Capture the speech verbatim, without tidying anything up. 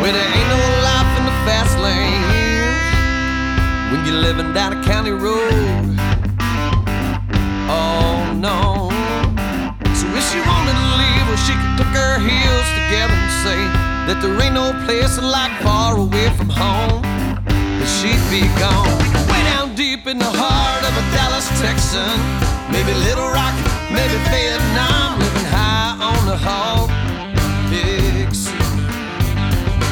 Where there ain't no life in the fast lane when you're living down a county road. Oh no. So if she wanted to leave, well, she could tuck her heels together and say that there ain't no place like far away from home, that she'd be gone. Way down deep in the heart of a Dallas Texan, maybe Little Rock, maybe Vietnam, living high on the hog.